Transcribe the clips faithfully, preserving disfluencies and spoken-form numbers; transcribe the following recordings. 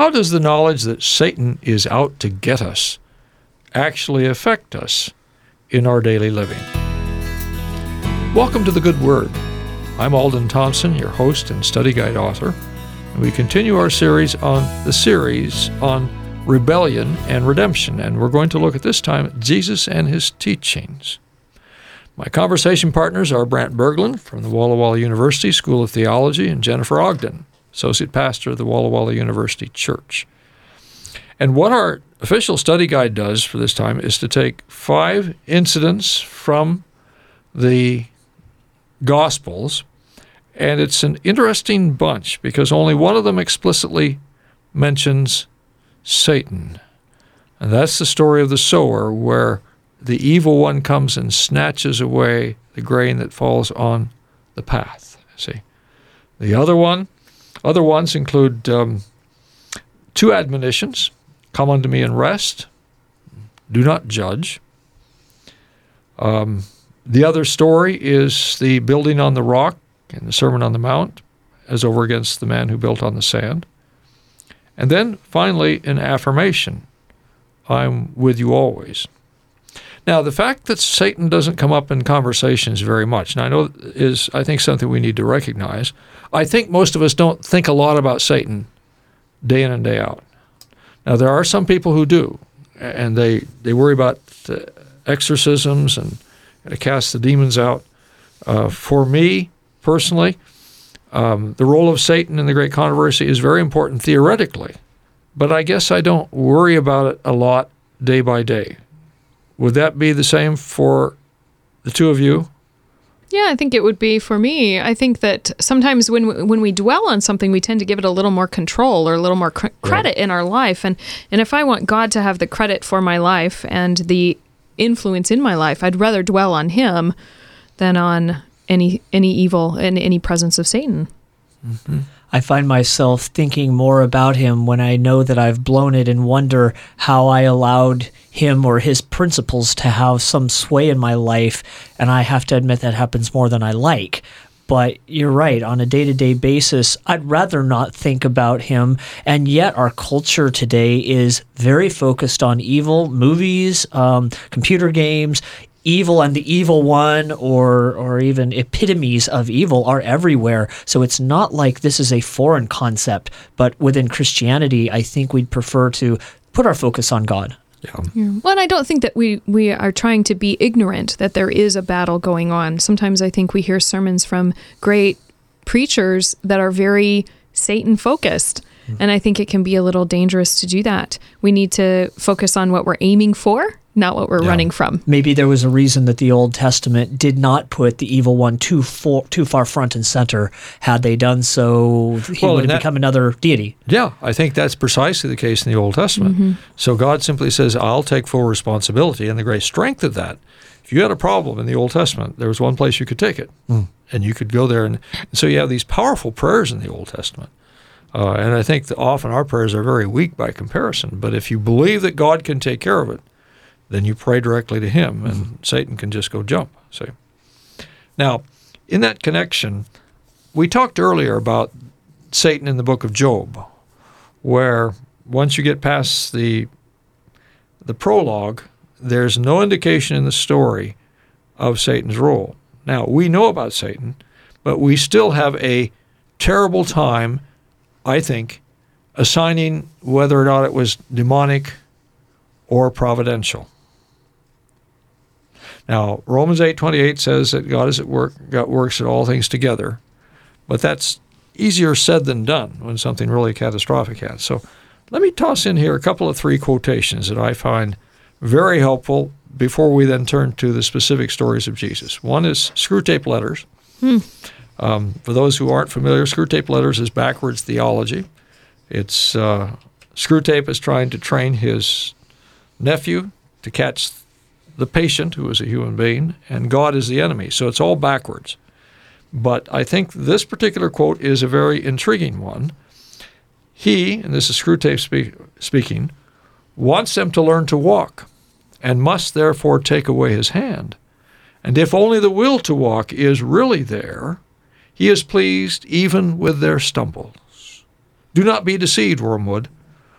how does the knowledge that Satan is out to get us actually affect us in our daily living? Welcome to The Good Word. I'm Alden Thompson, your host and study guide author, and we continue our series on the series on rebellion and redemption, and we're going to look at this time at Jesus and his teachings. My conversation partners are Brant Berglund from the Walla Walla University School of Theology and Jennifer Ogden, Associate Pastor of the Walla Walla University Church. And what our official study guide does for this time is to take five incidents from the Gospels, and it's an interesting bunch because only one of them explicitly mentions Satan. And that's the story of the sower, where the evil one comes and snatches away the grain that falls on the path. See, the other one, other ones include um, two admonitions: "Come unto me and rest. Do not judge." Um, the other story is the building on the rock in the Sermon on the Mount, as over against the man who built on the sand. And then finally, an affirmation: "I'm with you always." Now, the fact that Satan doesn't come up in conversations very much, and I know is, I think, something we need to recognize. I think most of us don't think a lot about Satan day in and day out. Now, there are some people who do, and they, they worry about uh, exorcisms and, and to cast the demons out. Uh, for me, personally, um, the role of Satan in the Great Controversy is very important theoretically, but I guess I don't worry about it a lot day by day. Would that be the same for the two of you? Yeah, I think it would be for me. I think that sometimes when when we dwell on something, we tend to give it a little more control or a little more cr- credit yeah. in our life. And and if I want God to have the credit for my life and the influence in my life, I'd rather dwell on him than on any any evil and any presence of Satan. Mm-hmm. I find myself thinking more about him when I know that I've blown it and wonder how I allowed him or his principles to have some sway in my life, and I have to admit that happens more than I like. But you're right, on a day-to-day basis, I'd rather not think about him, and yet our culture today is very focused on evil, movies, um, computer games. Evil and the evil one, or or even epitomes of evil, are everywhere. So it's not like this is a foreign concept, but within Christianity, I think we'd prefer to put our focus on God. Yeah. Yeah. Well, and I don't think that we, we are trying to be ignorant that there is a battle going on. Sometimes I think we hear sermons from great preachers that are very Satan-focused, mm-hmm. and I think it can be a little dangerous to do that. We need to focus on what we're aiming for, not what we're yeah. running from. Maybe there was a reason that the Old Testament did not put the evil one too for, too far front and center. Had they done so, he well, would have that, become another deity. Yeah, I think that's precisely the case in the Old Testament. Mm-hmm. So God simply says, I'll take full responsibility, and the great strength of that. If you had a problem in the Old Testament, there was one place you could take it, mm. and you could go there. And, and so you have these powerful prayers in the Old Testament. Uh, and I think that often our prayers are very weak by comparison. But if you believe that God can take care of it, then you pray directly to him, and mm-hmm. Satan can just go jump. See? Now, in that connection, we talked earlier about Satan in the book of Job, where once you get past the the prologue, there's no indication in the story of Satan's role. Now, we know about Satan, but we still have a terrible time, I think, assigning whether or not it was demonic or providential. Now, Romans eight twenty-eight says that God is at work, God works at all things together, but that's easier said than done when something really catastrophic happens. So let me toss in here a couple of three quotations that I find very helpful before we then turn to the specific stories of Jesus. One is Screwtape Letters. Hmm. Um, for those who aren't familiar, Screwtape Letters is backwards theology. It's uh, Screwtape is trying to train his nephew to catch the patient, who is a human being, and God is the enemy. So it's all backwards. But I think this particular quote is a very intriguing one. He, and this is Screwtape speak, speaking, wants them to learn to walk, and must therefore take away his hand. And if only the will to walk is really there, he is pleased even with their stumbles. Do not be deceived, Wormwood.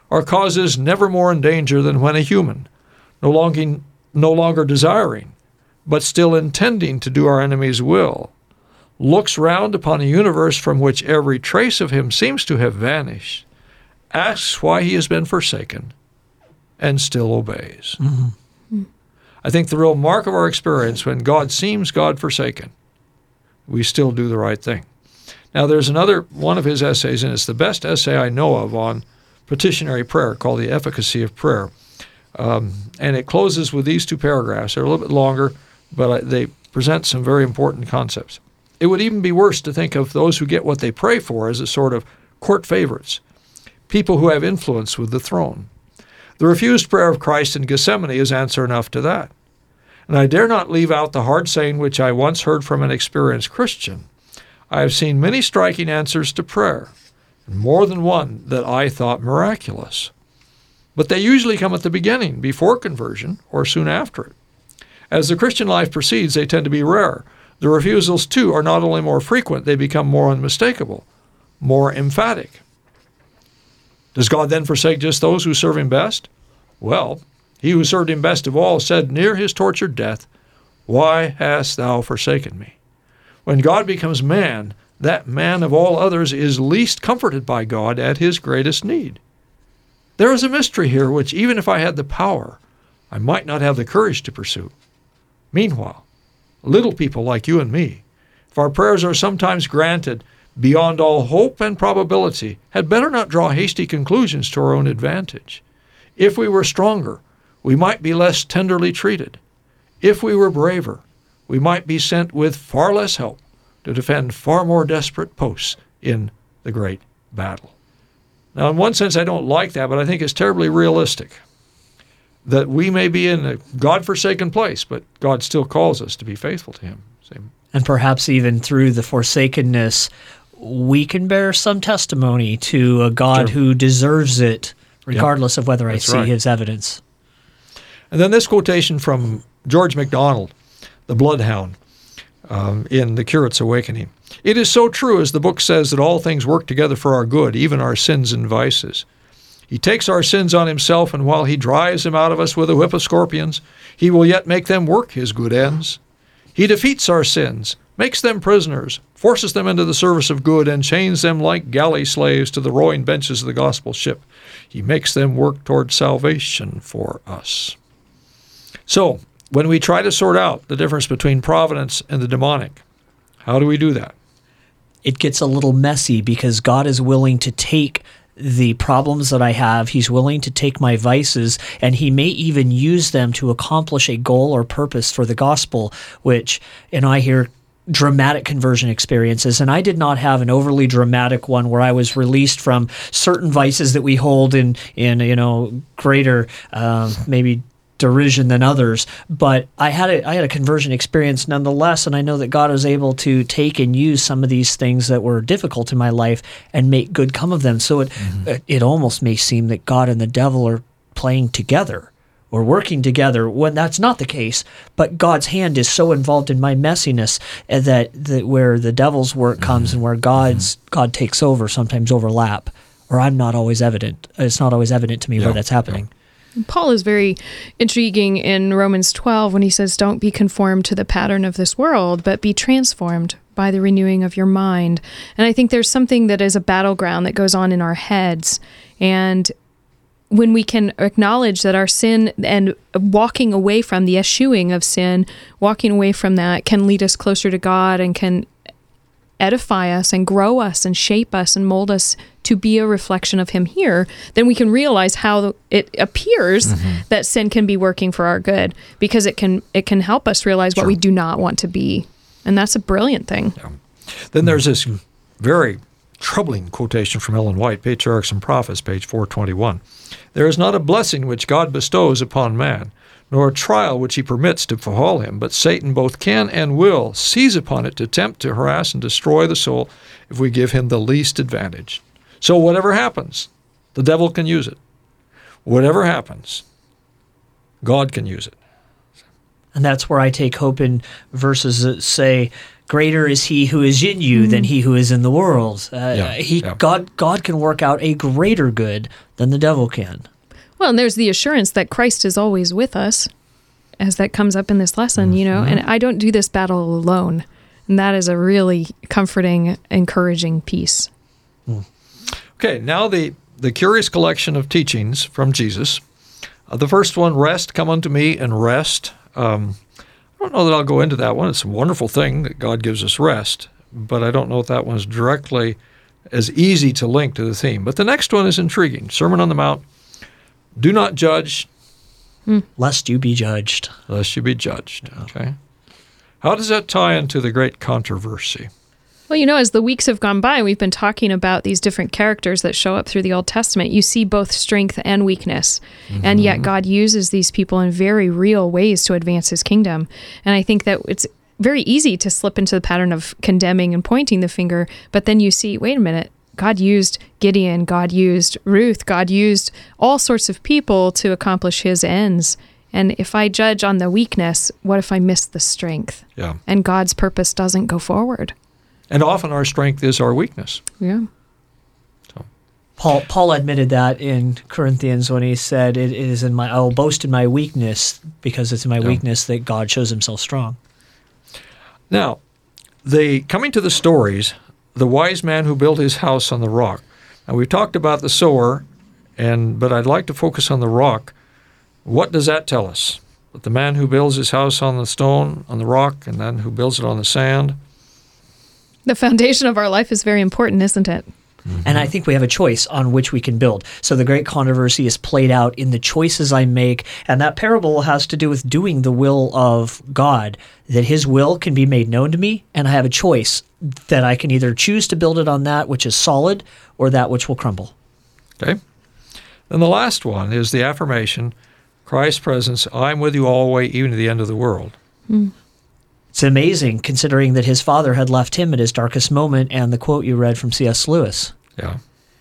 Our cause is never more in danger than when a human, no longer, no longer desiring, but still intending to do our enemy's will, looks round upon a universe from which every trace of him seems to have vanished, asks why he has been forsaken, and still obeys. Mm-hmm. I think the real mark of our experience when God seems God-forsaken, we still do the right thing. Now, there's another one of his essays, and it's the best essay I know of on petitionary prayer, called The Efficacy of Prayer. Um, and it closes with these two paragraphs. They're a little bit longer, but they present some very important concepts. It would even be worse to think of those who get what they pray for as a sort of court favorites, people who have influence with the throne. The refused prayer of Christ in Gethsemane is answer enough to that. And I dare not leave out the hard saying which I once heard from an experienced Christian. I have seen many striking answers to prayer, and more than one that I thought miraculous. But they usually come at the beginning, before conversion, or soon after it. As the Christian life proceeds, they tend to be rare. The refusals, too, are not only more frequent, they become more unmistakable, more emphatic. Does God then forsake just those who serve him best? Well, he who served him best of all said near his tortured death, "Why hast thou forsaken me?" When God becomes man, that man of all others is least comforted by God at his greatest need. There is a mystery here which, even if I had the power, I might not have the courage to pursue. Meanwhile, little people like you and me, if our prayers are sometimes granted beyond all hope and probability, had better not draw hasty conclusions to our own advantage. If we were stronger, we might be less tenderly treated. If we were braver, we might be sent with far less help to defend far more desperate posts in the great battle. Now, in one sense, I don't like that, but I think it's terribly realistic that we may be in a God-forsaken place, but God still calls us to be faithful to him. Same. And perhaps even through the forsakenness, we can bear some testimony to a God Sure. who deserves it, regardless Yep. of whether That's I see right. his evidence. And then this quotation from George MacDonald, the Bloodhound, um, in The Curate's Awakening. It is so true, as the book says, that all things work together for our good, even our sins and vices. He takes our sins on himself, and while he drives them out of us with a whip of scorpions, he will yet make them work his good ends. He defeats our sins, makes them prisoners, forces them into the service of good, and chains them like galley slaves to the rowing benches of the gospel ship. He makes them work toward salvation for us. So, when we try to sort out the difference between providence and the demonic, how do we do that? It gets a little messy because God is willing to take the problems that I have. He's willing to take my vices, and he may even use them to accomplish a goal or purpose for the gospel, which, and I hear dramatic conversion experiences, and I did not have an overly dramatic one where I was released from certain vices that we hold in, in you know, greater, uh, maybe derision than others, but I had a I had a conversion experience nonetheless, and I know that God is able to take and use some of these things that were difficult in my life and make good come of them. So it mm-hmm. it almost may seem that God and the devil are playing together or working together when that's not the case. But God's hand is so involved in my messiness that that where the devil's work mm-hmm. comes and where God's mm-hmm. God takes over sometimes overlap, or I'm not always evident. It's not always evident to me yeah. where that's happening. Yeah. Paul is very intriguing in Romans twelve when he says, "Don't be conformed to the pattern of this world, but be transformed by the renewing of your mind." And I think there's something that is a battleground that goes on in our heads. And when we can acknowledge that our sin and walking away from the eschewing of sin, walking away from that can lead us closer to God and can edify us and grow us and shape us and mold us to be a reflection of him here, then we can realize how it appears mm-hmm. that sin can be working for our good, because it can it can help us realize sure. what we do not want to be. And that's a brilliant thing. Yeah. Then there's this very troubling quotation from Ellen White, Patriarchs and Prophets, page four twenty-one. "There is not a blessing which God bestows upon man, nor a trial which he permits to befall him, but Satan both can and will seize upon it to tempt, to harass, and destroy the soul if we give him the least advantage." So whatever happens, the devil can use it. Whatever happens, God can use it. And that's where I take hope in verses that say, greater is he who is in you than he who is in the world. Uh, Yeah, he, yeah. God, God can work out a greater good than the devil can. Well, and there's the assurance that Christ is always with us, as that comes up in this lesson, you know, and I don't do this battle alone. And that is a really comforting, encouraging piece. Okay, now the, the curious collection of teachings from Jesus. Uh, the first one, rest, come unto me and rest. Um, I don't know that I'll go into that one. It's a wonderful thing that God gives us rest, but I don't know if that one's directly as easy to link to the theme. But the next one is intriguing. Sermon on the Mount, do not judge, Lest you be judged. lest you be judged. Okay. How does that tie into the great controversy? Well, you know, as the weeks have gone by, we've been talking about these different characters that show up through the Old Testament. You see both strength and weakness, and yet God uses these people in very real ways to advance his kingdom. And I think that it's very easy to slip into the pattern of condemning and pointing the finger, but then you see, wait a minute, God used Gideon, God used Ruth, God used all sorts of people to accomplish his ends. And if I judge on the weakness, what if I miss the strength? Yeah. And God's purpose doesn't go forward. And often our strength is our weakness. Yeah. Paul Paul admitted that in Corinthians when he said, "It is in my I will boast in my weakness, because it's in my Yeah. weakness that God shows himself strong." Now, the coming to the stories, the wise man who built his house on the rock. Now, we've talked about the sower, and but I'd like to focus on the rock. What does that tell us? That the man who builds his house on the stone, on the rock, and then who builds it on the sand. The foundation of our life is very important, isn't it? And I think we have a choice on which we can build. So the great controversy is played out in the choices I make, and that parable has to do with doing the will of God, that his will can be made known to me, and I have a choice that I can either choose to build it on that which is solid or that which will crumble. Okay? Then the last one is the affirmation, Christ's presence, I'm with you always, even to the end of the world. It's amazing considering that his father had left him at his darkest moment, and the quote you read from C S Lewis. Yeah.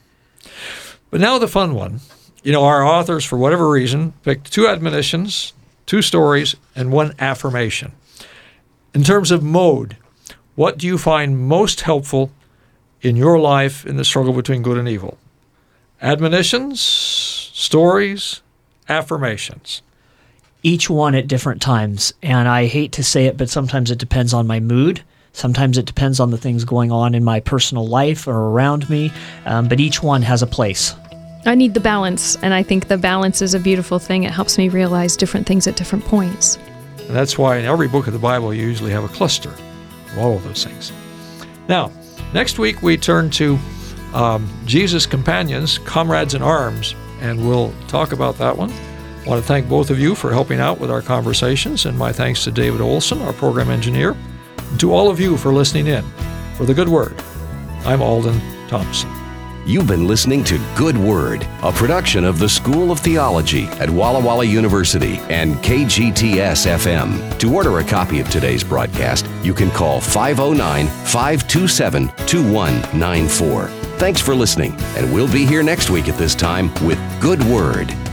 But now the fun one. You know, our authors, for whatever reason, picked two admonitions, two stories, and one affirmation. In terms of mode, what do you find most helpful in your life in the struggle between good and evil? Admonitions, stories, affirmations. Each one at different times, and I hate to say it, but sometimes it depends on my mood. Sometimes it depends on the things going on in my personal life or around me, um, but each one has a place. I need the balance, and I think the balance is a beautiful thing. It helps me realize different things at different points. And that's why in every book of the Bible you usually have a cluster of all of those things. Now, next week we turn to um, Jesus' companions, comrades in arms, and we'll talk about that one. I want to thank both of you for helping out with our conversations, and my thanks to David Olson, our program engineer, and to all of you for listening in. For the Good Word, I'm Alden Thompson. You've been listening to Good Word, a production of the School of Theology at Walla Walla University and K G T S F M. To order a copy of today's broadcast, you can call five oh nine, five two seven, two one nine four. Thanks for listening, and we'll be here next week at this time with Good Word.